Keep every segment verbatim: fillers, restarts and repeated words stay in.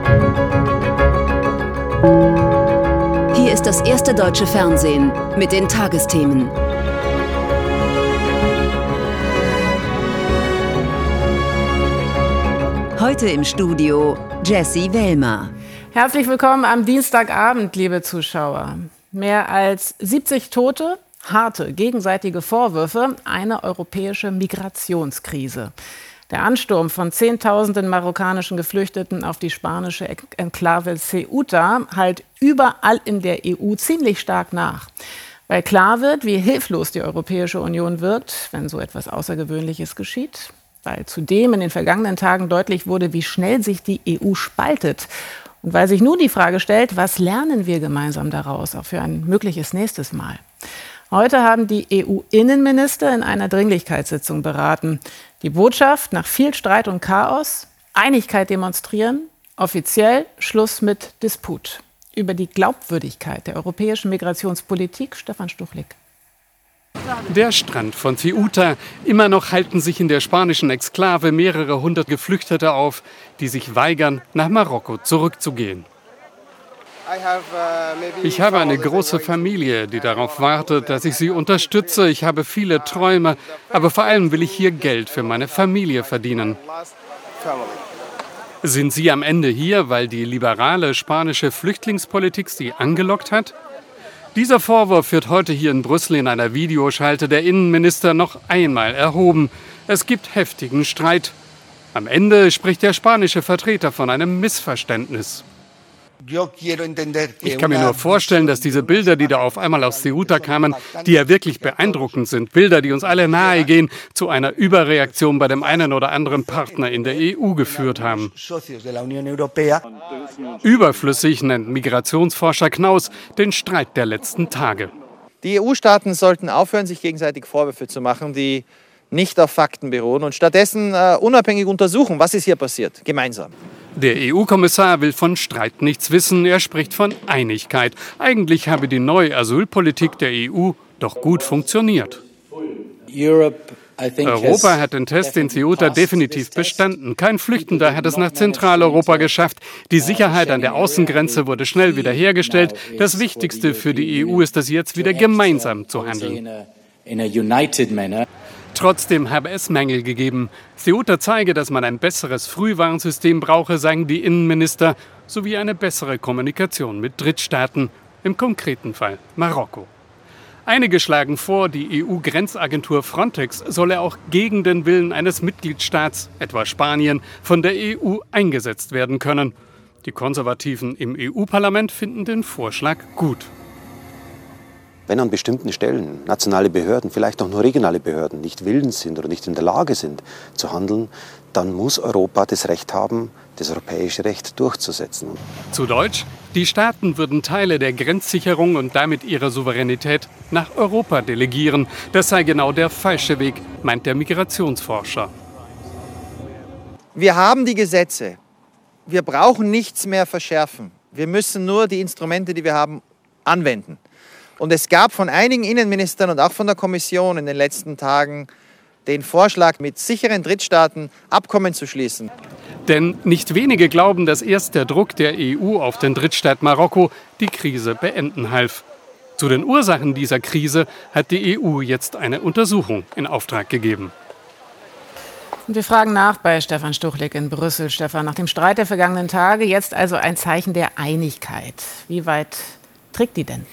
Hier ist das erste deutsche Fernsehen mit den Tagesthemen. Heute im Studio Jessie Wellmer. Herzlich willkommen am Dienstagabend, liebe Zuschauer. Mehr als siebzig Tote, harte gegenseitige Vorwürfe, eine europäische Migrationskrise. Der Ansturm von Zehntausenden marokkanischen Geflüchteten auf die spanische Enklave Ceuta hallt überall in der E U ziemlich stark nach. Weil klar wird, wie hilflos die Europäische Union wirkt, wenn so etwas Außergewöhnliches geschieht. Weil zudem in den vergangenen Tagen deutlich wurde, wie schnell sich die E U spaltet. Und weil sich nun die Frage stellt, was lernen wir gemeinsam daraus, auch für ein mögliches nächstes Mal. Heute haben die E U-Innenminister in einer Dringlichkeitssitzung beraten. Die Botschaft: nach viel Streit und Chaos, Einigkeit demonstrieren, offiziell Schluss mit Disput. Über die Glaubwürdigkeit der europäischen Migrationspolitik, Stefan Stuchlik. Der Strand von Ceuta. Immer noch halten sich in der spanischen Exklave mehrere hundert Geflüchtete auf, die sich weigern, nach Marokko zurückzugehen. Ich habe eine große Familie, die darauf wartet, dass ich sie unterstütze. Ich habe viele Träume, aber vor allem will ich hier Geld für meine Familie verdienen. Sind Sie am Ende hier, weil die liberale spanische Flüchtlingspolitik Sie angelockt hat? Dieser Vorwurf wird heute hier in Brüssel in einer Videoschalte der Innenminister noch einmal erhoben. Es gibt heftigen Streit. Am Ende spricht der spanische Vertreter von einem Missverständnis. Ich kann mir nur vorstellen, dass diese Bilder, die da auf einmal aus Ceuta kamen, die ja wirklich beeindruckend sind, Bilder, die uns alle nahegehen, zu einer Überreaktion bei dem einen oder anderen Partner in der E U geführt haben. Überflüssig nennt Migrationsforscher Knaus den Streit der letzten Tage. Die E U-Staaten sollten aufhören, sich gegenseitig Vorwürfe zu machen, die nicht auf Fakten beruhen, und stattdessen äh, unabhängig untersuchen, was ist hier passiert, gemeinsam. Der E U-Kommissar will von Streit nichts wissen, er spricht von Einigkeit. Eigentlich habe die neue Asylpolitik der E U doch gut funktioniert. Europa hat den Test in Ceuta definitiv bestanden. Kein Flüchtender hat es nach Zentraleuropa geschafft. Die Sicherheit an der Außengrenze wurde schnell wiederhergestellt. Das Wichtigste für die E U ist es jetzt wieder gemeinsam zu handeln. Trotzdem habe es Mängel gegeben. Ceuta zeige, dass man ein besseres Frühwarnsystem brauche, sagen die Innenminister, sowie eine bessere Kommunikation mit Drittstaaten, im konkreten Fall Marokko. Einige schlagen vor, die E U-Grenzagentur Frontex solle auch gegen den Willen eines Mitgliedstaats, etwa Spanien, von der E U eingesetzt werden können. Die Konservativen im E U-Parlament finden den Vorschlag gut. Wenn an bestimmten Stellen nationale Behörden, vielleicht auch nur regionale Behörden, nicht willens sind oder nicht in der Lage sind zu handeln, dann muss Europa das Recht haben, das europäische Recht durchzusetzen. Zu Deutsch: Die Staaten würden Teile der Grenzsicherung und damit ihre Souveränität nach Europa delegieren. Das sei genau der falsche Weg, meint der Migrationsforscher. Wir haben die Gesetze. Wir brauchen nichts mehr verschärfen. Wir müssen nur die Instrumente, die wir haben, anwenden. Und es gab von einigen Innenministern und auch von der Kommission in den letzten Tagen den Vorschlag, mit sicheren Drittstaaten Abkommen zu schließen. Denn nicht wenige glauben, dass erst der Druck der E U auf den Drittstaat Marokko die Krise beenden half. Zu den Ursachen dieser Krise hat die E U jetzt eine Untersuchung in Auftrag gegeben. Und wir fragen nach bei Stefan Stuchlik in Brüssel. Stefan, nach dem Streit der vergangenen Tage jetzt also ein Zeichen der Einigkeit. Wie weit trägt die denn?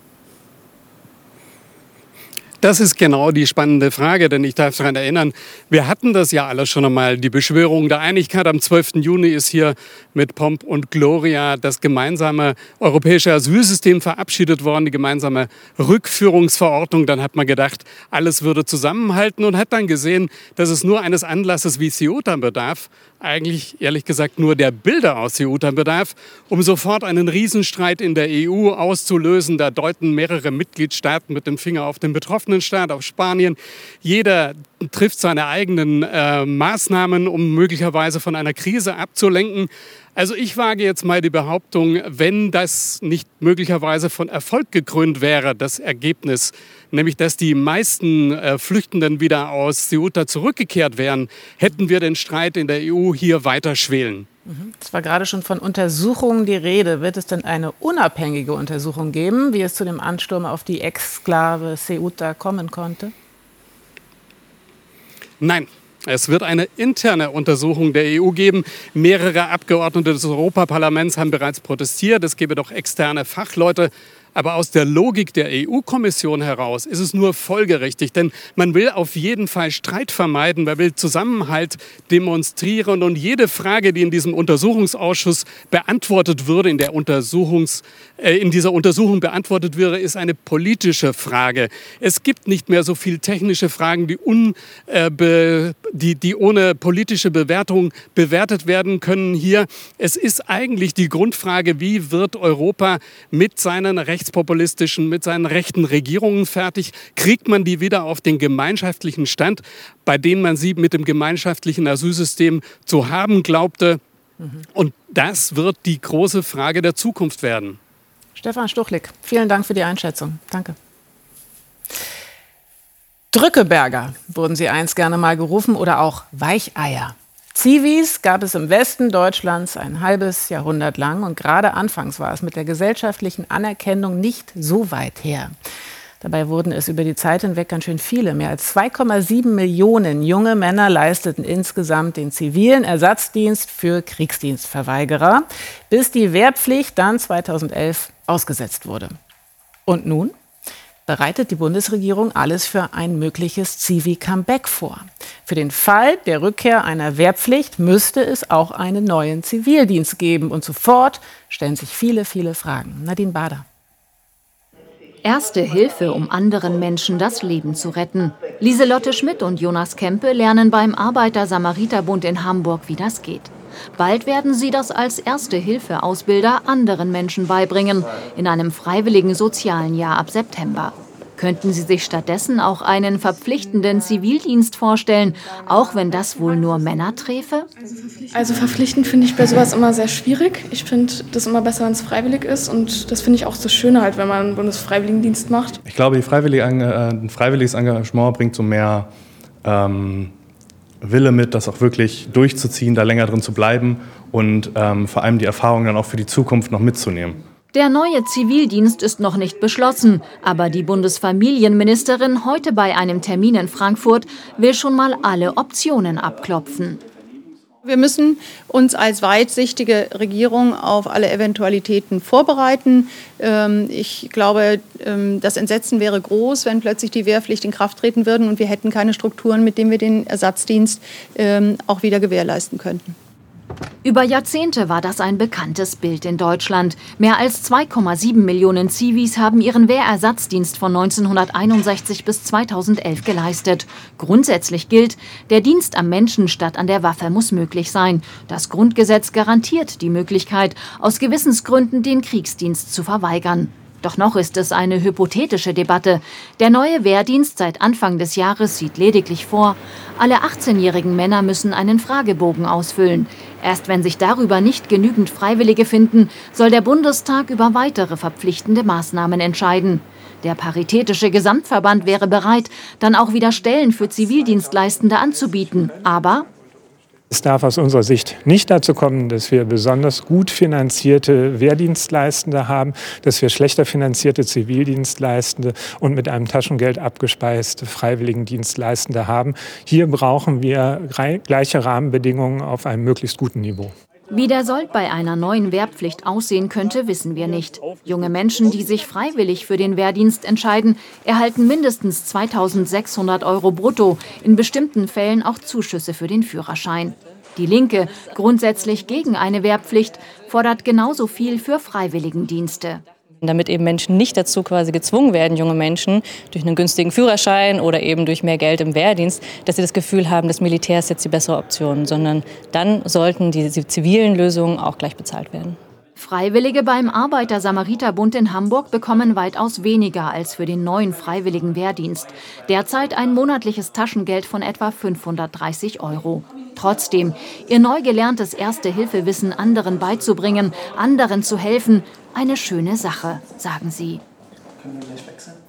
Das ist genau die spannende Frage, denn ich darf daran erinnern, wir hatten das ja alles schon einmal, die Beschwörung der Einigkeit. Am zwölften Juni ist hier mit Pomp und Gloria das gemeinsame europäische Asylsystem verabschiedet worden, die gemeinsame Rückführungsverordnung. Dann hat man gedacht, alles würde zusammenhalten und hat dann gesehen, dass es nur eines Anlasses wie Ceuta bedarf, eigentlich ehrlich gesagt nur der Bilder aus Ceuta bedarf, um sofort einen Riesenstreit in der E U auszulösen. Da deuten mehrere Mitgliedstaaten mit dem Finger auf den betroffenen Staat, auf Spanien. Jeder trifft seine eigenen äh, Maßnahmen, um möglicherweise von einer Krise abzulenken. Also ich wage jetzt mal die Behauptung, wenn das nicht möglicherweise von Erfolg gekrönt wäre, das Ergebnis, nämlich dass die meisten äh, Flüchtenden wieder aus Ceuta zurückgekehrt wären, hätten wir den Streit in der E U hier weiter schwelen. Es war gerade schon von Untersuchungen die Rede. Wird es denn eine unabhängige Untersuchung geben, wie es zu dem Ansturm auf die Exklave Ceuta kommen konnte? Nein. Es wird eine interne Untersuchung der E U geben. Mehrere Abgeordnete des Europaparlaments haben bereits protestiert. Es gebe doch externe Fachleute. Aber aus der Logik der E U-Kommission heraus ist es nur folgerichtig. Denn man will auf jeden Fall Streit vermeiden. Man will Zusammenhalt demonstrieren. Und jede Frage, die in diesem Untersuchungsausschuss beantwortet würde, in, der Untersuchungs, äh, in dieser Untersuchung beantwortet würde, ist eine politische Frage. Es gibt nicht mehr so viele technische Fragen, die, un, äh, be, die, die ohne politische Bewertung bewertet werden können hier. Es ist eigentlich die Grundfrage, wie wird Europa mit seinen Rechten rechtspopulistischen, mit seinen rechten Regierungen fertig? Kriegt man die wieder auf den gemeinschaftlichen Stand, bei dem man sie mit dem gemeinschaftlichen Asylsystem zu haben glaubte? Mhm. Und das wird die große Frage der Zukunft werden. Stefan Stuchlik, vielen Dank für die Einschätzung. Danke. Drückeberger wurden sie einst gerne mal gerufen oder auch Weicheier. Zivis gab es im Westen Deutschlands ein halbes Jahrhundert lang und gerade anfangs war es mit der gesellschaftlichen Anerkennung nicht so weit her. Dabei wurden es über die Zeit hinweg ganz schön viele. Mehr als zwei Komma sieben Millionen junge Männer leisteten insgesamt den zivilen Ersatzdienst für Kriegsdienstverweigerer, bis die Wehrpflicht dann zweitausendelf ausgesetzt wurde. Und nun bereitet die Bundesregierung alles für ein mögliches Zivi-Comeback vor. Für den Fall der Rückkehr einer Wehrpflicht müsste es auch einen neuen Zivildienst geben. Und sofort stellen sich viele, viele Fragen. Nadine Bader. Erste Hilfe, um anderen Menschen das Leben zu retten. Lieselotte Schmidt und Jonas Kempe lernen beim Arbeiter-Samariter-Bund in Hamburg, wie das geht. Bald werden sie das als Erste-Hilfe-Ausbilder anderen Menschen beibringen, in einem freiwilligen sozialen Jahr ab September. Könnten Sie sich stattdessen auch einen verpflichtenden Zivildienst vorstellen, auch wenn das wohl nur Männer träfe? Also verpflichtend finde ich bei sowas immer sehr schwierig. Ich finde das immer besser, wenn es freiwillig ist. Und das finde ich auch so schön halt, wenn man einen Bundesfreiwilligendienst macht. Ich glaube, die freiwillige, ein freiwilliges Engagement bringt so mehr ähm, Wille mit, das auch wirklich durchzuziehen, da länger drin zu bleiben und ähm, vor allem die Erfahrung dann auch für die Zukunft noch mitzunehmen. Der neue Zivildienst ist noch nicht beschlossen, aber die Bundesfamilienministerin heute bei einem Termin in Frankfurt will schon mal alle Optionen abklopfen. Wir müssen uns als weitsichtige Regierung auf alle Eventualitäten vorbereiten. Ich glaube, das Entsetzen wäre groß, wenn plötzlich die Wehrpflicht in Kraft treten würde und wir hätten keine Strukturen, mit denen wir den Ersatzdienst auch wieder gewährleisten könnten. Über Jahrzehnte war das ein bekanntes Bild in Deutschland. Mehr als zwei Komma sieben Millionen Zivis haben ihren Wehrersatzdienst von neunzehnhunderteinundsechzig bis zweitausendelf geleistet. Grundsätzlich gilt, der Dienst am Menschen statt an der Waffe muss möglich sein. Das Grundgesetz garantiert die Möglichkeit, aus Gewissensgründen den Kriegsdienst zu verweigern. Doch noch ist es eine hypothetische Debatte. Der neue Wehrdienst seit Anfang des Jahres sieht lediglich vor, alle achtzehnjährigen Männer müssen einen Fragebogen ausfüllen. Erst wenn sich darüber nicht genügend Freiwillige finden, soll der Bundestag über weitere verpflichtende Maßnahmen entscheiden. Der Paritätische Gesamtverband wäre bereit, dann auch wieder Stellen für Zivildienstleistende anzubieten. Aber es darf aus unserer Sicht nicht dazu kommen, dass wir besonders gut finanzierte Wehrdienstleistende haben, dass wir schlechter finanzierte Zivildienstleistende und mit einem Taschengeld abgespeiste Freiwilligendienstleistende haben. Hier brauchen wir gleiche Rahmenbedingungen auf einem möglichst guten Niveau. Wie der Sold bei einer neuen Wehrpflicht aussehen könnte, wissen wir nicht. Junge Menschen, die sich freiwillig für den Wehrdienst entscheiden, erhalten mindestens zweitausendsechshundert Euro brutto, in bestimmten Fällen auch Zuschüsse für den Führerschein. Die Linke, grundsätzlich gegen eine Wehrpflicht, fordert genauso viel für Freiwilligendienste. Damit eben Menschen nicht dazu quasi gezwungen werden, junge Menschen, durch einen günstigen Führerschein oder eben durch mehr Geld im Wehrdienst, dass sie das Gefühl haben, das Militär ist jetzt die bessere Option, sondern dann sollten die zivilen Lösungen auch gleich bezahlt werden. Freiwillige beim Arbeiter-Samariter-Bund in Hamburg bekommen weitaus weniger als für den neuen freiwilligen Wehrdienst. Derzeit ein monatliches Taschengeld von etwa fünfhundertdreißig Euro. Trotzdem, ihr neu gelerntes Erste-Hilfe-Wissen anderen beizubringen, anderen zu helfen, eine schöne Sache, sagen sie.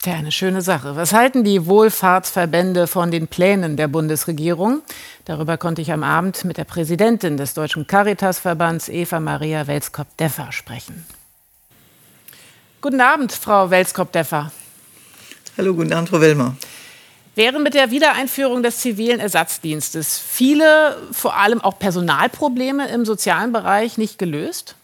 Tja, eine schöne Sache. Was halten die Wohlfahrtsverbände von den Plänen der Bundesregierung? Darüber konnte ich am Abend mit der Präsidentin des Deutschen Caritasverbands, Eva Maria Welskop-Deffer, sprechen. Guten Abend, Frau Welskop-Deffer. Hallo, guten Abend, Frau Wellmer. Wären mit der Wiedereinführung des zivilen Ersatzdienstes viele, vor allem auch Personalprobleme im sozialen Bereich nicht gelöst?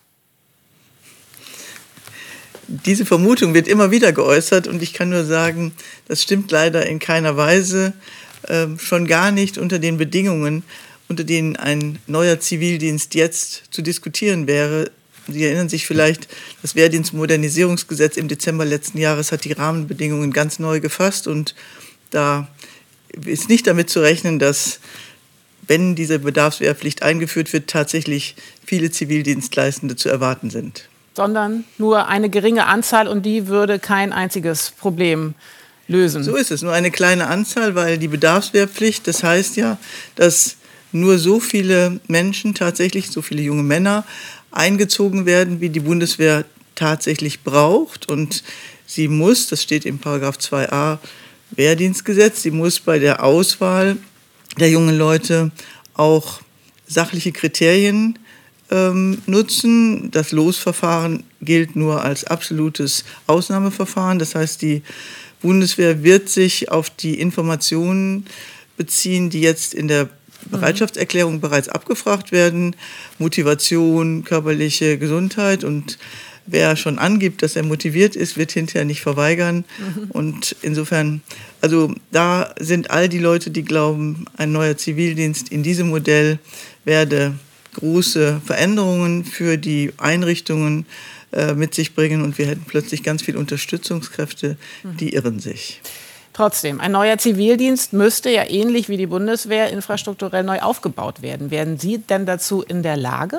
Diese Vermutung wird immer wieder geäußert und ich kann nur sagen, das stimmt leider in keiner Weise, äh, schon gar nicht unter den Bedingungen, unter denen ein neuer Zivildienst jetzt zu diskutieren wäre. Sie erinnern sich vielleicht, das Wehrdienstmodernisierungsgesetz im Dezember letzten Jahres hat die Rahmenbedingungen ganz neu gefasst und da ist nicht damit zu rechnen, dass, wenn diese Bedarfswehrpflicht eingeführt wird, tatsächlich viele Zivildienstleistende zu erwarten sind. Sondern nur eine geringe Anzahl und die würde kein einziges Problem lösen. So ist es, nur eine kleine Anzahl, weil die Bedarfswehrpflicht, das heißt ja, dass nur so viele Menschen, tatsächlich so viele junge Männer, eingezogen werden, wie die Bundeswehr tatsächlich braucht. Und sie muss, das steht im Paragraph zwei a Wehrdienstgesetz, sie muss bei der Auswahl der jungen Leute auch sachliche Kriterien ähm, nutzen. Das Losverfahren gilt nur als absolutes Ausnahmeverfahren. Das heißt, die Bundeswehr wird sich auf die Informationen beziehen, die jetzt in der Bereitschaftserklärung bereits abgefragt werden. Motivation, körperliche Gesundheit, und wer schon angibt, dass er motiviert ist, wird hinterher nicht verweigern. Mhm. Und insofern, also da sind all die Leute, die glauben, ein neuer Zivildienst in diesem Modell werde große Veränderungen für die Einrichtungen äh, mit sich bringen und wir hätten plötzlich ganz viele Unterstützungskräfte, die irren sich. Trotzdem, ein neuer Zivildienst müsste ja ähnlich wie die Bundeswehr infrastrukturell neu aufgebaut werden. Werden Sie denn dazu in der Lage?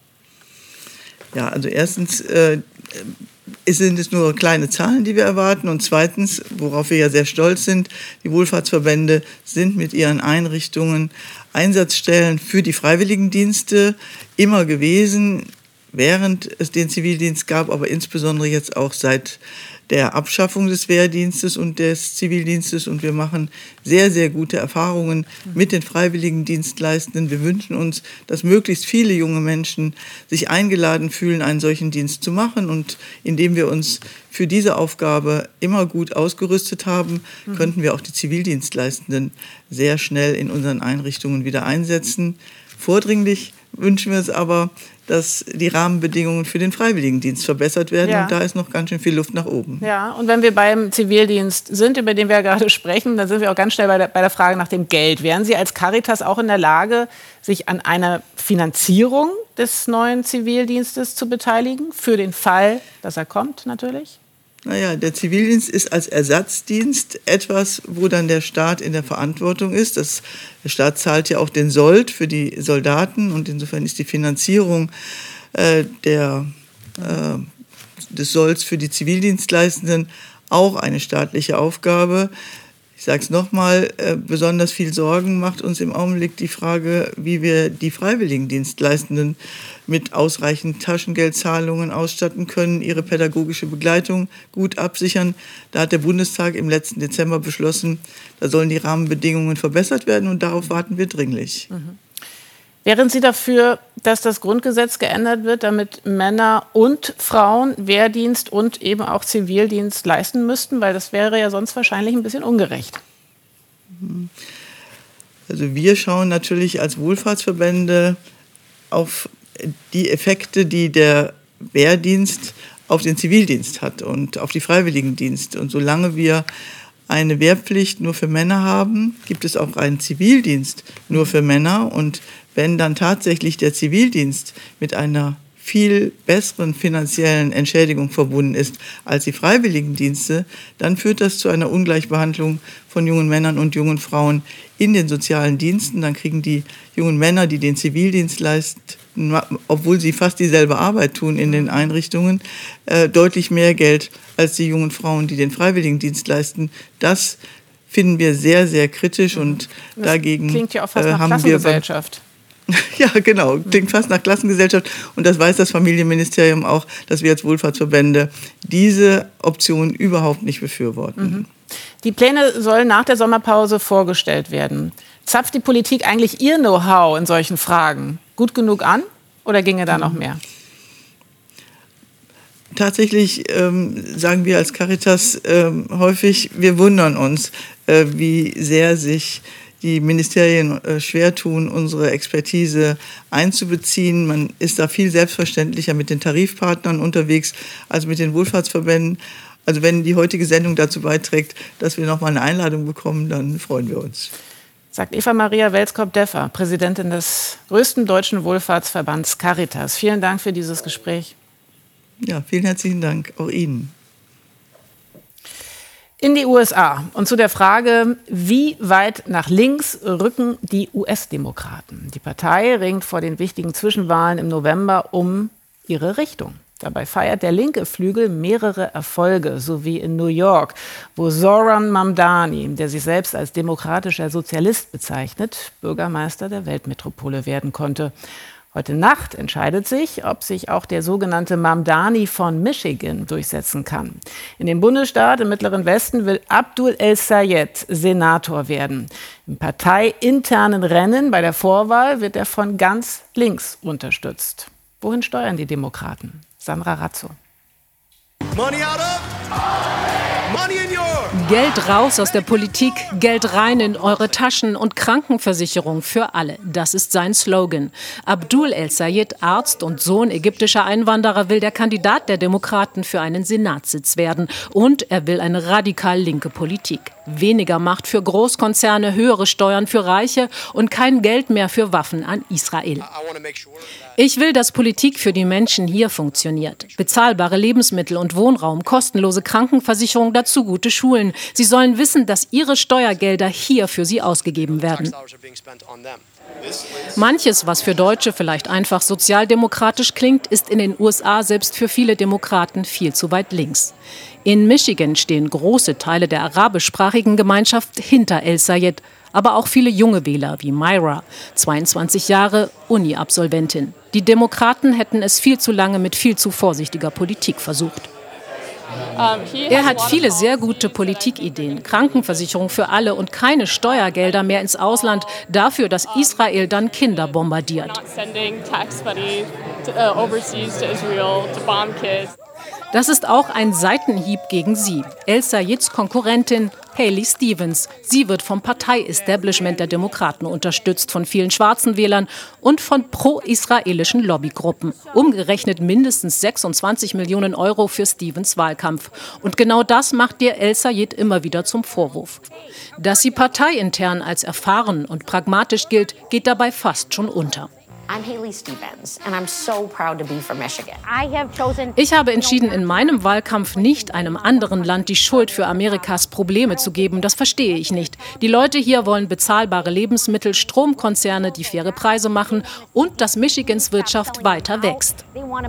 Ja, also erstens äh, sind es nur kleine Zahlen, die wir erwarten. Und zweitens, worauf wir ja sehr stolz sind, die Wohlfahrtsverbände sind mit ihren Einrichtungen Einsatzstellen für die Freiwilligendienste immer gewesen, während es den Zivildienst gab, aber insbesondere jetzt auch seit der Abschaffung des Wehrdienstes und des Zivildienstes. Und wir machen sehr, sehr gute Erfahrungen mit den Freiwilligendienstleistenden. Wir wünschen uns, dass möglichst viele junge Menschen sich eingeladen fühlen, einen solchen Dienst zu machen. Und indem wir uns für diese Aufgabe immer gut ausgerüstet haben, mhm. könnten wir auch die Zivildienstleistenden sehr schnell in unseren Einrichtungen wieder einsetzen. Vordringlich wünschen wir es aber, dass die Rahmenbedingungen für den Freiwilligendienst verbessert werden. Ja. Und da ist noch ganz schön viel Luft nach oben. Ja, und wenn wir beim Zivildienst sind, über den wir ja gerade sprechen, dann sind wir auch ganz schnell bei der, bei der Frage nach dem Geld. Wären Sie als Caritas auch in der Lage, sich an einer Finanzierung des neuen Zivildienstes zu beteiligen? Für den Fall, dass er kommt, natürlich? Naja, der Zivildienst ist als Ersatzdienst etwas, wo dann der Staat in der Verantwortung ist. Das, der Staat zahlt ja auch den Sold für die Soldaten und insofern ist die Finanzierung äh, der, äh, des Solds für die Zivildienstleistenden auch eine staatliche Aufgabe. Ich sage es nochmal, äh, besonders viel Sorgen macht uns im Augenblick die Frage, wie wir die Freiwilligendienstleistenden mit ausreichend Taschengeldzahlungen ausstatten können, ihre pädagogische Begleitung gut absichern. Da hat der Bundestag im letzten Dezember beschlossen, da sollen die Rahmenbedingungen verbessert werden und darauf warten wir dringlich. Mhm. Wären Sie dafür, dass das Grundgesetz geändert wird, damit Männer und Frauen Wehrdienst und eben auch Zivildienst leisten müssten? Weil das wäre ja sonst wahrscheinlich ein bisschen ungerecht. Also wir schauen natürlich als Wohlfahrtsverbände auf die Effekte, die der Wehrdienst auf den Zivildienst hat und auf die Freiwilligendienst. Und solange wir eine Wehrpflicht nur für Männer haben, gibt es auch einen Zivildienst nur für Männer. Und wenn dann tatsächlich der Zivildienst mit einer viel besseren finanziellen Entschädigung verbunden ist als die Freiwilligendienste, dann führt das zu einer Ungleichbehandlung von jungen Männern und jungen Frauen in den sozialen Diensten. Dann kriegen die jungen Männer, die den Zivildienst leisten, obwohl sie fast dieselbe Arbeit tun in den Einrichtungen, äh, deutlich mehr Geld als die jungen Frauen, die den Freiwilligendienst leisten. Das finden wir sehr, sehr kritisch und das dagegen klingt ja auch fast äh, nach haben Klassengesellschaft. Ja, genau. Klingt fast nach Klassengesellschaft. Und das weiß das Familienministerium auch, dass wir als Wohlfahrtsverbände diese Option überhaupt nicht befürworten. Mhm. Die Pläne sollen nach der Sommerpause vorgestellt werden. Zapft die Politik eigentlich ihr Know-how in solchen Fragen gut genug an oder ginge da noch mehr? Tatsächlich ähm, sagen wir als Caritas ähm, häufig, wir wundern uns, äh, wie sehr sich die Ministerien äh, schwer tun, unsere Expertise einzubeziehen. Man ist da viel selbstverständlicher mit den Tarifpartnern unterwegs als mit den Wohlfahrtsverbänden. Also wenn die heutige Sendung dazu beiträgt, dass wir noch mal eine Einladung bekommen, dann freuen wir uns. Sagt Eva-Maria Welskop-Deffer, Präsidentin des größten deutschen Wohlfahrtsverbands Caritas. Vielen Dank für dieses Gespräch. Ja, vielen herzlichen Dank, auch Ihnen. In die U S A und zu der Frage, wie weit nach links rücken die U S-Demokraten. Die Partei ringt vor den wichtigen Zwischenwahlen im November um ihre Richtung. Dabei feiert der linke Flügel mehrere Erfolge, so wie in New York, wo Zoran Mamdani, der sich selbst als demokratischer Sozialist bezeichnet, Bürgermeister der Weltmetropole werden konnte. Heute Nacht entscheidet sich, ob sich auch der sogenannte Mamdani von Michigan durchsetzen kann. In dem Bundesstaat im Mittleren Westen will Abdul El-Sayed Senator werden. Im parteiinternen Rennen bei der Vorwahl wird er von ganz links unterstützt. Wohin steuern die Demokraten? Sandra Razzo. Money out of, money in your. Geld raus aus der Politik, Geld rein in eure Taschen und Krankenversicherung für alle. Das ist sein Slogan. Abdul El-Sayed, Arzt und Sohn ägyptischer Einwanderer, will der Kandidat der Demokraten für einen Senatssitz werden. Und er will eine radikal linke Politik. Weniger Macht für Großkonzerne, höhere Steuern für Reiche und kein Geld mehr für Waffen an Israel. Ich will, dass Politik für die Menschen hier funktioniert. Bezahlbare Lebensmittel und Wohnraum, kostenlose Krankenversicherung, dazu gute Schulen. Sie sollen wissen, dass ihre Steuergelder hier für sie ausgegeben werden. Manches, was für Deutsche vielleicht einfach sozialdemokratisch klingt, ist in den U S A selbst für viele Demokraten viel zu weit links. In Michigan stehen große Teile der arabischsprachigen Gemeinschaft hinter El-Sayed, aber auch viele junge Wähler wie Myra, zweiundzwanzig Jahre, Uni-Absolventin. Die Demokraten hätten es viel zu lange mit viel zu vorsichtiger Politik versucht. Er hat viele sehr gute Politikideen. Krankenversicherung für alle und keine Steuergelder mehr ins Ausland dafür, dass Israel dann Kinder bombardiert. Das ist auch ein Seitenhieb gegen sie. El-Sayeds Konkurrentin Haley Stevens. Sie wird vom Partei-Establishment der Demokraten unterstützt, von vielen schwarzen Wählern und von pro-israelischen Lobbygruppen. Umgerechnet mindestens sechsundzwanzig Millionen Euro für Stevens Wahlkampf. Und genau das macht ihr El-Sayed immer wieder zum Vorwurf. Dass sie parteiintern als erfahren und pragmatisch gilt, geht dabei fast schon unter. Ich habe entschieden, in meinem Wahlkampf nicht einem anderen Land die Schuld für Amerikas Probleme zu geben. Das verstehe ich nicht. Die Leute hier wollen bezahlbare Lebensmittel, Stromkonzerne, die faire Preise machen und dass Michigans Wirtschaft weiter wächst.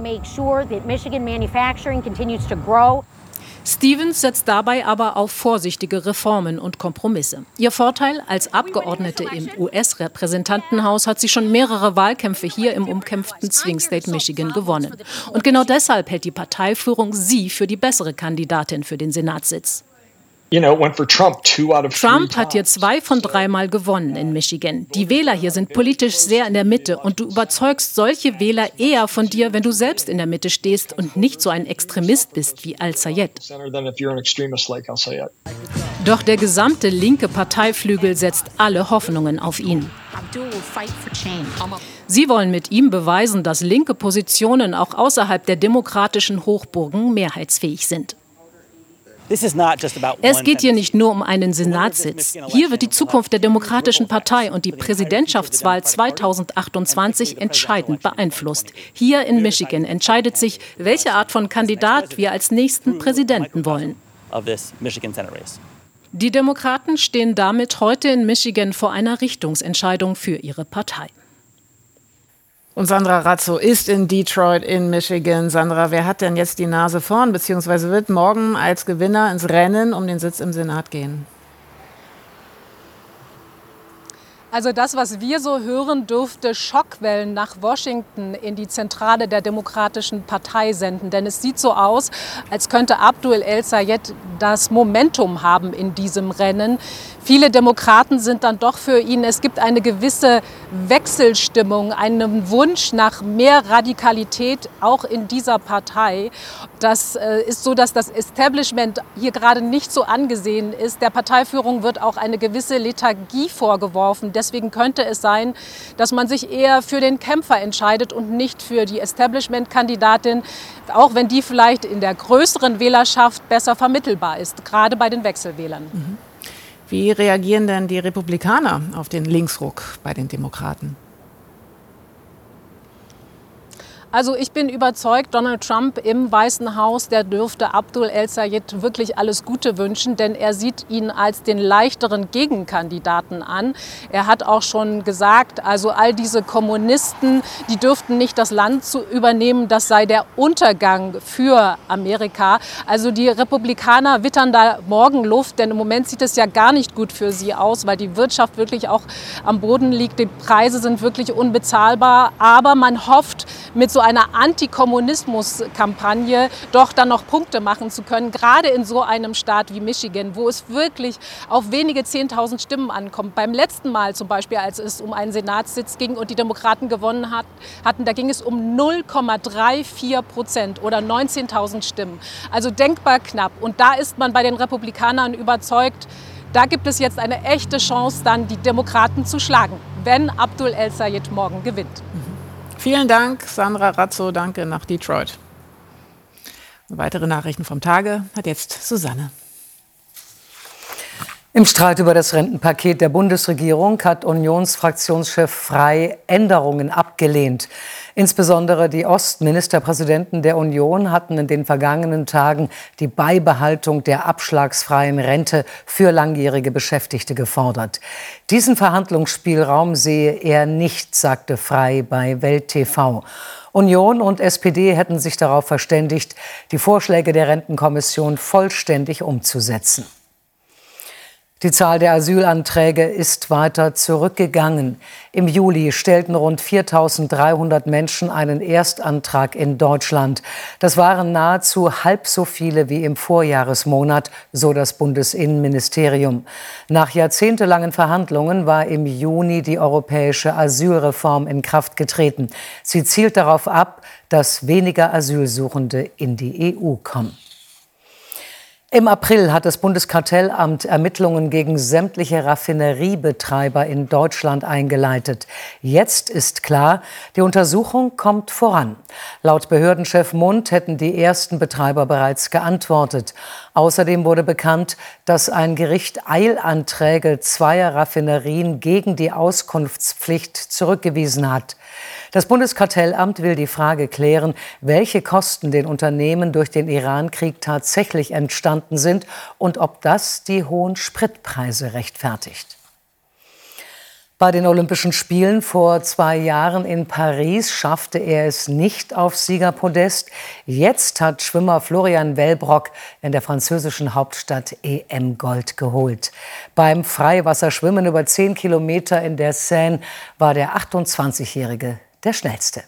Stevens setzt dabei aber auf vorsichtige Reformen und Kompromisse. Ihr Vorteil: als Abgeordnete im U S-Repräsentantenhaus hat sie schon mehrere Wahlkämpfe hier im umkämpften Swing State Michigan gewonnen. Und genau deshalb hält die Parteiführung sie für die bessere Kandidatin für den Senatssitz. Trump hat hier zwei von dreimal gewonnen in Michigan. Die Wähler hier sind politisch sehr in der Mitte und du überzeugst solche Wähler eher von dir, wenn du selbst in der Mitte stehst und nicht so ein Extremist bist wie El-Sayed. Doch der gesamte linke Parteiflügel setzt alle Hoffnungen auf ihn. Sie wollen mit ihm beweisen, dass linke Positionen auch außerhalb der demokratischen Hochburgen mehrheitsfähig sind. Es geht hier nicht nur um einen Senatssitz. Hier wird die Zukunft der Demokratischen Partei und die Präsidentschaftswahl zweitausendachtundzwanzig entscheidend beeinflusst. Hier in Michigan entscheidet sich, welche Art von Kandidat wir als nächsten Präsidenten wollen. Die Demokraten stehen damit heute in Michigan vor einer Richtungsentscheidung für ihre Partei. Und Sandra Razzo ist in Detroit in Michigan. Sandra, wer hat denn jetzt die Nase vorn, beziehungsweise wird morgen als Gewinner ins Rennen um den Sitz im Senat gehen? Also das, was wir so hören, dürfte Schockwellen nach Washington in die Zentrale der Demokratischen Partei senden. Denn es sieht so aus, als könnte Abdul El-Sayed das Momentum haben in diesem Rennen. Viele Demokraten sind dann doch für ihn. Es gibt eine gewisse Wechselstimmung, einen Wunsch nach mehr Radikalität auch in dieser Partei. Das äh, ist so, dass das Establishment hier gerade nicht so angesehen ist. Der Parteiführung wird auch eine gewisse Lethargie vorgeworfen. Deswegen könnte es sein, dass man sich eher für den Kämpfer entscheidet und nicht für die Establishment-Kandidatin, auch wenn die vielleicht in der größeren Wählerschaft besser vermittelbar ist, gerade bei den Wechselwählern. Mhm. Wie reagieren denn die Republikaner auf den Linksruck bei den Demokraten? Also ich bin überzeugt, Donald Trump im Weißen Haus, der dürfte Abdul El-Sayed wirklich alles Gute wünschen, denn er sieht ihn als den leichteren Gegenkandidaten an. Er hat auch schon gesagt, also all diese Kommunisten, die dürften nicht das Land zu übernehmen, das sei der Untergang für Amerika. Also die Republikaner wittern da Morgenluft, denn im Moment sieht es ja gar nicht gut für sie aus, weil die Wirtschaft wirklich auch am Boden liegt. Die Preise sind wirklich unbezahlbar, aber man hofft, mit so einer Antikommunismus-Kampagne doch dann noch Punkte machen zu können, gerade in so einem Staat wie Michigan, wo es wirklich auf wenige zehntausend Stimmen ankommt. Beim letzten Mal zum Beispiel, als es um einen Senatssitz ging und die Demokraten gewonnen hat, hatten, da ging es um null Komma vierunddreißig Prozent oder neunzehntausend Stimmen. Also denkbar knapp. Und da ist man bei den Republikanern überzeugt, da gibt es jetzt eine echte Chance, dann die Demokraten zu schlagen, wenn Abdul El-Sayed morgen gewinnt. Vielen Dank, Sandra Razzo. Danke nach Detroit. Weitere Nachrichten vom Tage hat jetzt Susanne. Im Streit über das Rentenpaket der Bundesregierung hat Unionsfraktionschef Frey Änderungen abgelehnt. Insbesondere die Ostministerpräsidenten der Union hatten in den vergangenen Tagen die Beibehaltung der abschlagsfreien Rente für langjährige Beschäftigte gefordert. Diesen Verhandlungsspielraum sehe er nicht, sagte Frey bei Welt T V. Union und S P D hätten sich darauf verständigt, die Vorschläge der Rentenkommission vollständig umzusetzen. Die Zahl der Asylanträge ist weiter zurückgegangen. Im Juli stellten rund viertausenddreihundert Menschen einen Erstantrag in Deutschland. Das waren nahezu halb so viele wie im Vorjahresmonat, so das Bundesinnenministerium. Nach jahrzehntelangen Verhandlungen war im Juni die europäische Asylreform in Kraft getreten. Sie zielt darauf ab, dass weniger Asylsuchende in die E U kommen. Im April hat das Bundeskartellamt Ermittlungen gegen sämtliche Raffineriebetreiber in Deutschland eingeleitet. Jetzt ist klar, die Untersuchung kommt voran. Laut Behördenchef Mund hätten die ersten Betreiber bereits geantwortet. Außerdem wurde bekannt, dass ein Gericht Eilanträge zweier Raffinerien gegen die Auskunftspflicht zurückgewiesen hat. Das Bundeskartellamt will die Frage klären, welche Kosten den Unternehmen durch den Iran-Krieg tatsächlich entstanden sind und ob das die hohen Spritpreise rechtfertigt. Bei den Olympischen Spielen vor zwei Jahren in Paris schaffte er es nicht aufs Siegerpodest. Jetzt hat Schwimmer Florian Wellbrock in der französischen Hauptstadt E M-Gold geholt. Beim Freiwasserschwimmen über zehn Kilometer in der Seine war der achtundzwanzigjährige der schnellste.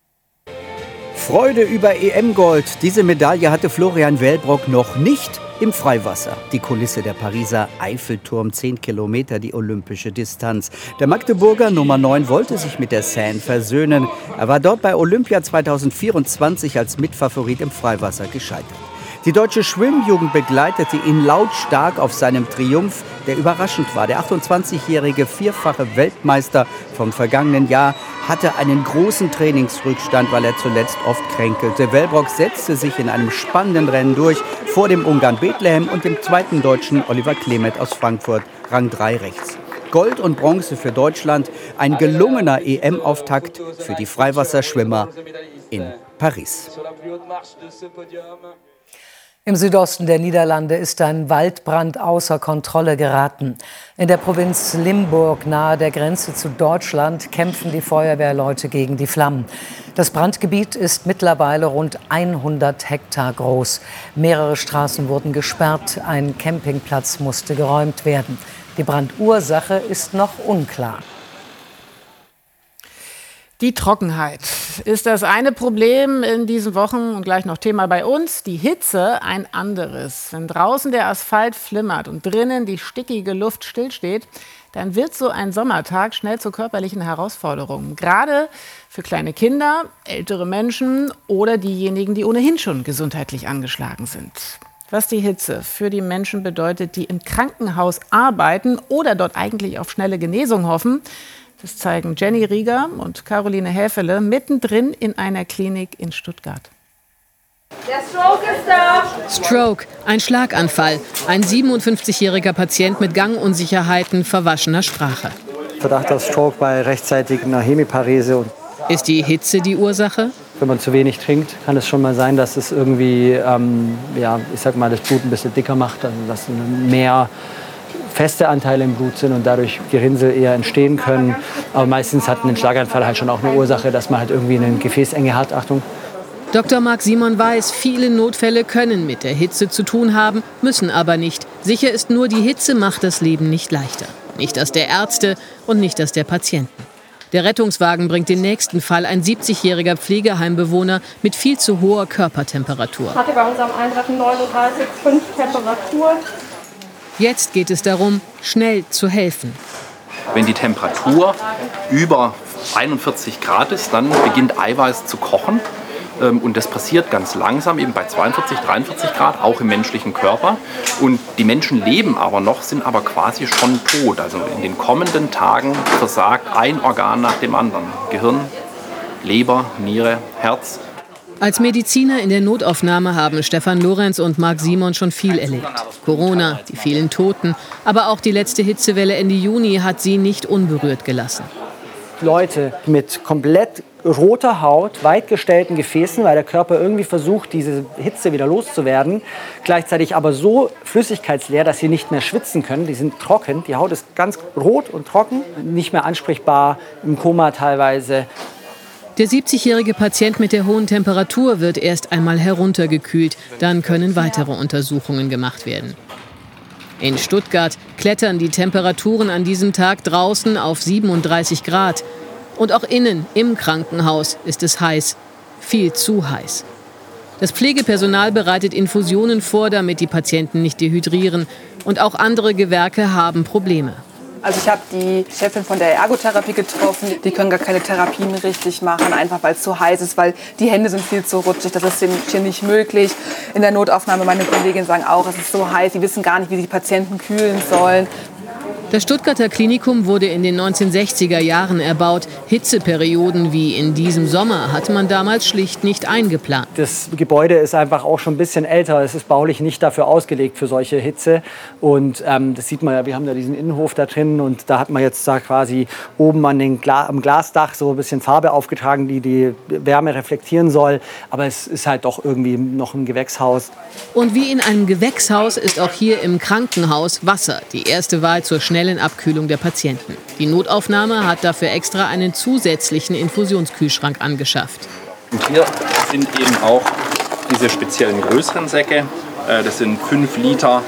Freude über E M-Gold. Diese Medaille hatte Florian Wellbrock noch nicht im Freiwasser. Die Kulisse der Pariser Eiffelturm, zehn Kilometer, die olympische Distanz. Der Magdeburger Nummer neun wollte sich mit der Seine versöhnen. Er war dort bei Olympia zweitausendvierundzwanzig als Mitfavorit im Freiwasser gescheitert. Die deutsche Schwimmjugend begleitete ihn lautstark auf seinem Triumph, der überraschend war. Der achtundzwanzigjährige vierfache Weltmeister vom vergangenen Jahr hatte einen großen Trainingsrückstand, weil er zuletzt oft kränkelte. Wellbrock setzte sich in einem spannenden Rennen durch vor dem Ungarn Bethlehem und dem zweiten Deutschen Oliver Klemet aus Frankfurt, Rang drei rechts. Gold und Bronze für Deutschland, ein gelungener E M-Auftakt für die Freiwasserschwimmer in Paris. Im Südosten der Niederlande ist ein Waldbrand außer Kontrolle geraten. In der Provinz Limburg nahe der Grenze zu Deutschland kämpfen die Feuerwehrleute gegen die Flammen. Das Brandgebiet ist mittlerweile rund hundert Hektar groß. Mehrere Straßen wurden gesperrt, ein Campingplatz musste geräumt werden. Die Brandursache ist noch unklar. Die Trockenheit ist das eine Problem in diesen Wochen und gleich noch Thema bei uns. Die Hitze ein anderes. Wenn draußen der Asphalt flimmert und drinnen die stickige Luft stillsteht, dann wird so ein Sommertag schnell zur körperlichen Herausforderung. Gerade für kleine Kinder, ältere Menschen oder diejenigen, die ohnehin schon gesundheitlich angeschlagen sind. Was die Hitze für die Menschen bedeutet, die im Krankenhaus arbeiten oder dort eigentlich auf schnelle Genesung hoffen, das zeigen Jenny Rieger und Caroline Häfele mittendrin in einer Klinik in Stuttgart. Der Stroke ist da! Stroke, ein Schlaganfall. Ein siebenundfünfzigjähriger Patient mit Gangunsicherheiten, verwaschener Sprache. Verdacht auf Stroke bei rechtzeitiger Hemiparese. Ist die Hitze die Ursache? Wenn man zu wenig trinkt, kann es schon mal sein, dass es irgendwie, ähm, ja, ich sag mal, das Blut ein bisschen dicker macht, also dass mehr feste Anteile im Blut sind und dadurch Gerinnsel eher entstehen können. Aber meistens hat ein Schlaganfall halt schon auch eine Ursache, dass man halt irgendwie eine Gefäßenge hat. Achtung. Doktor Marc Simon weiß, viele Notfälle können mit der Hitze zu tun haben, müssen aber nicht. Sicher ist nur, die Hitze macht das Leben nicht leichter. Nicht das der Ärzte und nicht das der Patienten. Der Rettungswagen bringt den nächsten Fall, ein siebzigjähriger Pflegeheimbewohner mit viel zu hoher Körpertemperatur. Hatte bei unserem Eintreffen neununddreißig Komma fünf Temperatur. Jetzt geht es darum, schnell zu helfen. Wenn die Temperatur über einundvierzig Grad ist, dann beginnt Eiweiß zu kochen. Und das passiert ganz langsam, eben bei zweiundvierzig, dreiundvierzig Grad, auch im menschlichen Körper. Und die Menschen leben aber noch, sind aber quasi schon tot. Also in den kommenden Tagen versagt ein Organ nach dem anderen. Gehirn, Leber, Niere, Herz. Als Mediziner in der Notaufnahme haben Stefan Lorenz und Marc Simon schon viel erlebt. Corona, die vielen Toten, aber auch die letzte Hitzewelle Ende Juni hat sie nicht unberührt gelassen. Leute mit komplett roter Haut, weit gestellten Gefäßen, weil der Körper irgendwie versucht, diese Hitze wieder loszuwerden. Gleichzeitig aber so flüssigkeitsleer, dass sie nicht mehr schwitzen können. Die sind trocken, die Haut ist ganz rot und trocken, nicht mehr ansprechbar, im Koma teilweise. Der siebzigjährige Patient mit der hohen Temperatur wird erst einmal heruntergekühlt. Dann können weitere Untersuchungen gemacht werden. In Stuttgart klettern die Temperaturen an diesem Tag draußen auf siebenunddreißig Grad. Und auch innen im Krankenhaus ist es heiß, viel zu heiß. Das Pflegepersonal bereitet Infusionen vor, damit die Patienten nicht dehydrieren. Und auch andere Gewerke haben Probleme. Also ich habe die Chefin von der Ergotherapie getroffen. Die können gar keine Therapien richtig machen, einfach weil es zu heiß ist, weil die Hände sind viel zu rutschig. Das ist hier nicht möglich. In der Notaufnahme, meine Kolleginnen sagen auch, es ist so heiß, die wissen gar nicht, wie sie die Patienten kühlen sollen. Das Stuttgarter Klinikum wurde in den neunzehnhundertsechziger Jahren erbaut. Hitzeperioden wie in diesem Sommer hat man damals schlicht nicht eingeplant. Das Gebäude ist einfach auch schon ein bisschen älter. Es ist baulich nicht dafür ausgelegt für solche Hitze. Und ähm, das sieht man ja, wir haben da diesen Innenhof da drin und da hat man jetzt da quasi oben an den Gla- am Glasdach so ein bisschen Farbe aufgetragen, die die Wärme reflektieren soll. Aber es ist halt doch irgendwie noch ein Gewächshaus. Und wie in einem Gewächshaus ist auch hier im Krankenhaus Wasser die erste Wahl zur schnellen Abkühlung der Patienten. Die Notaufnahme hat dafür extra einen zusätzlichen Infusionskühlschrank angeschafft. Und hier sind eben auch diese speziellen größeren Säcke. Das sind fünf Liter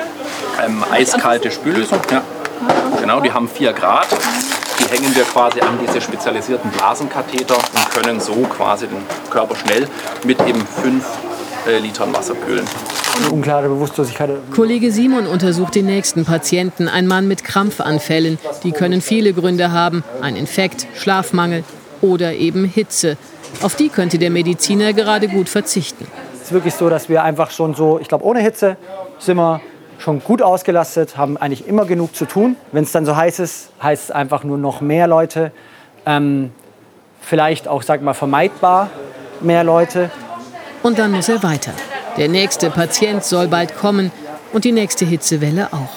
ähm, eiskalte Spüllösung. Ja. Genau, die haben vier Grad. Die hängen wir quasi an diese spezialisierten Blasenkatheter und können so quasi den Körper schnell mit eben fünf äh, Litern Wasser kühlen. Unklare Bewusstlosigkeit. Kollege Simon untersucht den nächsten Patienten, ein Mann mit Krampfanfällen. Die können viele Gründe haben, ein Infekt, Schlafmangel oder eben Hitze. Auf die könnte der Mediziner gerade gut verzichten. Es ist wirklich so, dass wir einfach schon so, ich glaube, ohne Hitze sind wir schon gut ausgelastet, haben eigentlich immer genug zu tun. Wenn es dann so heiß ist, heißt es einfach nur noch mehr Leute. Ähm, vielleicht auch, sag mal, vermeidbar mehr Leute. Und dann muss er weiter. Der nächste Patient soll bald kommen und die nächste Hitzewelle auch.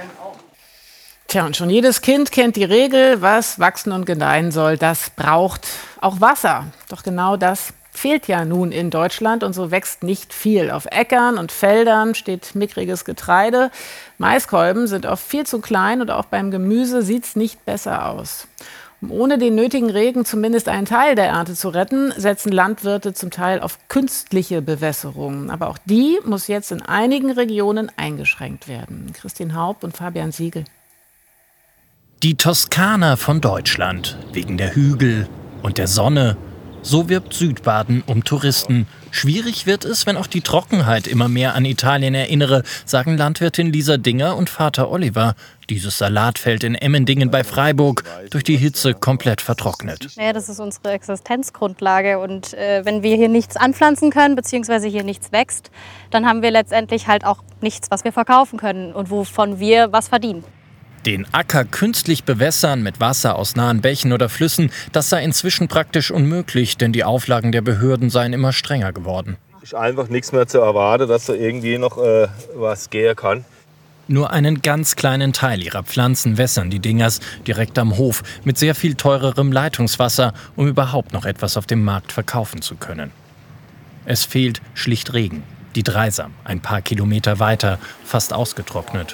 Tja, und schon jedes Kind kennt die Regel, was wachsen und gedeihen soll, das braucht auch Wasser. Doch genau das fehlt ja nun in Deutschland und so wächst nicht viel. Auf Äckern und Feldern steht mickriges Getreide. Maiskolben sind oft viel zu klein und auch beim Gemüse sieht es nicht besser aus. Um ohne den nötigen Regen zumindest einen Teil der Ernte zu retten, setzen Landwirte zum Teil auf künstliche Bewässerung. Aber auch die muss jetzt in einigen Regionen eingeschränkt werden. Christine Haupt und Fabian Siegel. Die Toskana von Deutschland, wegen der Hügel, und der Sonne. So wirbt Südbaden um Touristen. Schwierig wird es, wenn auch die Trockenheit immer mehr an Italien erinnere, sagen Landwirtin Lisa Dinger und Vater Oliver. Dieses Salatfeld in Emmendingen bei Freiburg durch die Hitze komplett vertrocknet. Ja, das ist unsere Existenzgrundlage und äh, wenn wir hier nichts anpflanzen können, beziehungsweise hier nichts wächst, dann haben wir letztendlich halt auch nichts, was wir verkaufen können und wovon wir was verdienen. Den Acker künstlich bewässern mit Wasser aus nahen Bächen oder Flüssen, das sei inzwischen praktisch unmöglich, denn die Auflagen der Behörden seien immer strenger geworden. Ist einfach nichts mehr zu erwarten, dass da irgendwie noch äh, was gehen kann. Nur einen ganz kleinen Teil ihrer Pflanzen wässern die Dingers direkt am Hof mit sehr viel teurerem Leitungswasser, um überhaupt noch etwas auf dem Markt verkaufen zu können. Es fehlt schlicht Regen. Die Dreisam, ein paar Kilometer weiter, fast ausgetrocknet.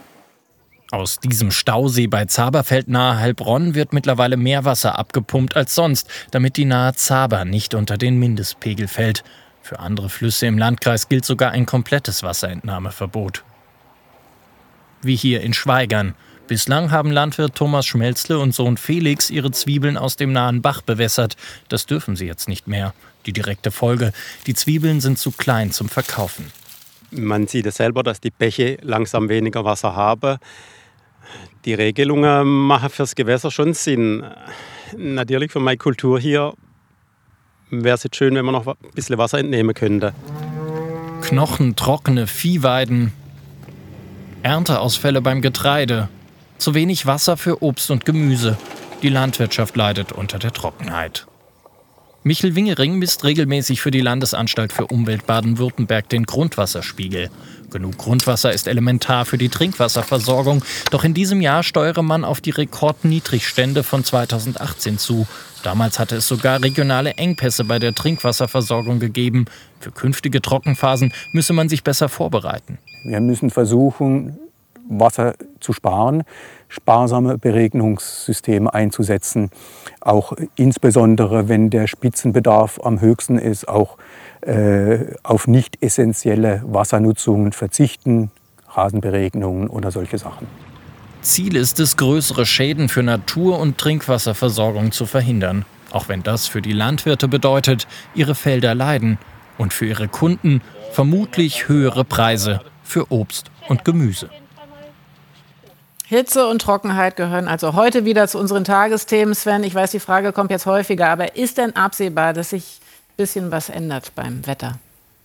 Aus diesem Stausee bei Zaberfeld nahe Heilbronn wird mittlerweile mehr Wasser abgepumpt als sonst, damit die nahe Zaber nicht unter den Mindestpegel fällt. Für andere Flüsse im Landkreis gilt sogar ein komplettes Wasserentnahmeverbot. Wie hier in Schweigern. Bislang haben Landwirt Thomas Schmelzle und Sohn Felix ihre Zwiebeln aus dem nahen Bach bewässert. Das dürfen sie jetzt nicht mehr. Die direkte Folge: die Zwiebeln sind zu klein zum Verkaufen. Man sieht es selber, dass die Bäche langsam weniger Wasser haben. Die Regelungen machen fürs Gewässer schon Sinn. Natürlich für meine Kultur hier wäre es jetzt schön, wenn man noch ein bisschen Wasser entnehmen könnte. Knochentrockene Viehweiden, Ernteausfälle beim Getreide, zu wenig Wasser für Obst und Gemüse. Die Landwirtschaft leidet unter der Trockenheit. Michel Wingering misst regelmäßig für die Landesanstalt für Umwelt Baden-Württemberg den Grundwasserspiegel. Genug Grundwasser ist elementar für die Trinkwasserversorgung. Doch in diesem Jahr steuere man auf die Rekordniedrigstände von zweitausendachtzehn zu. Damals hatte es sogar regionale Engpässe bei der Trinkwasserversorgung gegeben. Für künftige Trockenphasen müsse man sich besser vorbereiten. Wir müssen versuchen, Wasser zu sparen, sparsame Beregnungssysteme einzusetzen, auch insbesondere, wenn der Spitzenbedarf am höchsten ist, auch äh, auf nicht essentielle Wassernutzungen verzichten, Rasenberegnungen oder solche Sachen. Ziel ist es, größere Schäden für Natur- und Trinkwasserversorgung zu verhindern. Auch wenn das für die Landwirte bedeutet, ihre Felder leiden und für ihre Kunden vermutlich höhere Preise für Obst und Gemüse. Hitze und Trockenheit gehören also heute wieder zu unseren Tagesthemen. Sven, ich weiß, die Frage kommt jetzt häufiger, aber ist denn absehbar, dass sich ein bisschen was ändert beim Wetter?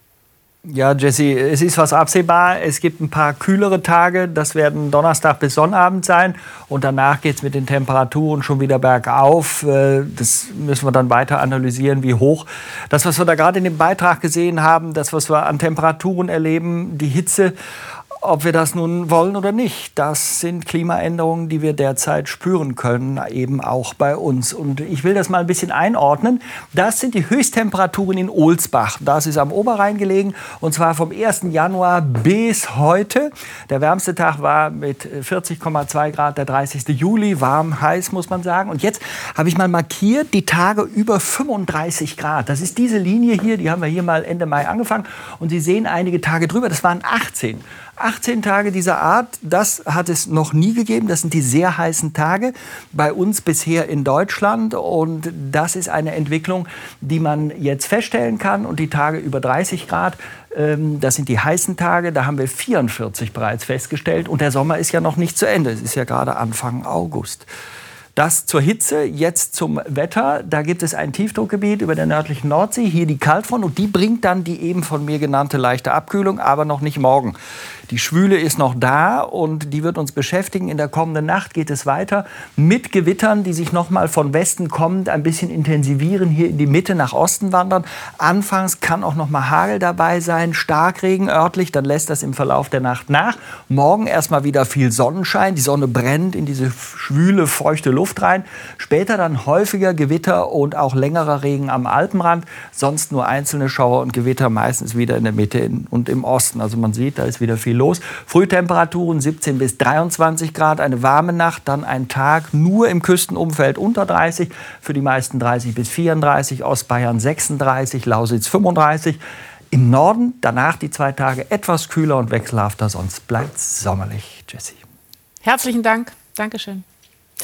Ja, Jesse, es ist was absehbar. Es gibt ein paar kühlere Tage. Das werden Donnerstag bis Sonnabend sein. Und danach geht es mit den Temperaturen schon wieder bergauf. Das müssen wir dann weiter analysieren, wie hoch. Das, was wir da gerade in dem Beitrag gesehen haben, das, was wir an Temperaturen erleben, die Hitze, ob wir das nun wollen oder nicht, das sind Klimaänderungen, die wir derzeit spüren können, eben auch bei uns. Und ich will das mal ein bisschen einordnen. Das sind die Höchsttemperaturen in Ohlsbach. Das ist am Oberrhein gelegen, und zwar vom ersten Januar bis heute. Der wärmste Tag war mit vierzig Komma zwei Grad, der dreißigste Juli. Warm, heiß, muss man sagen. Und jetzt habe ich mal markiert die Tage über fünfunddreißig Grad. Das ist diese Linie hier, die haben wir hier mal Ende Mai angefangen. Und Sie sehen einige Tage drüber, das waren achtzehn. achtzehn Tage dieser Art, das hat es noch nie gegeben. Das sind die sehr heißen Tage bei uns bisher in Deutschland. Und das ist eine Entwicklung, die man jetzt feststellen kann. Und die Tage über dreißig Grad, ähm, das sind die heißen Tage. Da haben wir vierundvierzig bereits festgestellt. Und der Sommer ist ja noch nicht zu Ende. Es ist ja gerade Anfang August. Das zur Hitze, jetzt zum Wetter. Da gibt es ein Tiefdruckgebiet über der nördlichen Nordsee, hier die Kaltfront, und die bringt dann die eben von mir genannte leichte Abkühlung, aber noch nicht morgen. Die Schwüle ist noch da und die wird uns beschäftigen. In der kommenden Nacht geht es weiter mit Gewittern, die sich noch mal von Westen kommend ein bisschen intensivieren, hier in die Mitte nach Osten wandern. Anfangs kann auch noch mal Hagel dabei sein, Starkregen örtlich, dann lässt das im Verlauf der Nacht nach. Morgen erstmal wieder viel Sonnenschein, die Sonne brennt in diese schwüle, feuchte Luft rein. Später dann häufiger Gewitter und auch längerer Regen am Alpenrand. Sonst nur einzelne Schauer und Gewitter, meistens wieder in der Mitte und im Osten. Also man sieht, da ist wieder viel los. Frühtemperaturen siebzehn bis dreiundzwanzig Grad, eine warme Nacht, dann ein Tag nur im Küstenumfeld unter dreißig, für die meisten dreißig bis vierunddreißig, Ostbayern sechsunddreißig, Lausitz fünfunddreißig. Im Norden danach die zwei Tage etwas kühler und wechselhafter, sonst bleibt es sommerlich. Jessie. Herzlichen Dank. Dankeschön.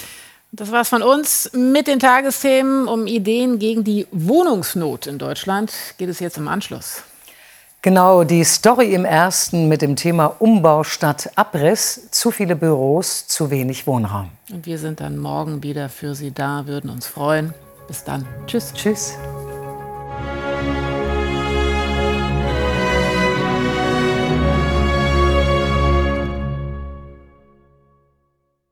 Das war's von uns mit den Tagesthemen. Um Ideen gegen die Wohnungsnot in Deutschland geht es jetzt im Anschluss. Genau, die Story im Ersten mit dem Thema Umbau statt Abriss. Zu viele Büros, zu wenig Wohnraum. Und wir sind dann morgen wieder für Sie da, würden uns freuen. Bis dann. Tschüss. Tschüss.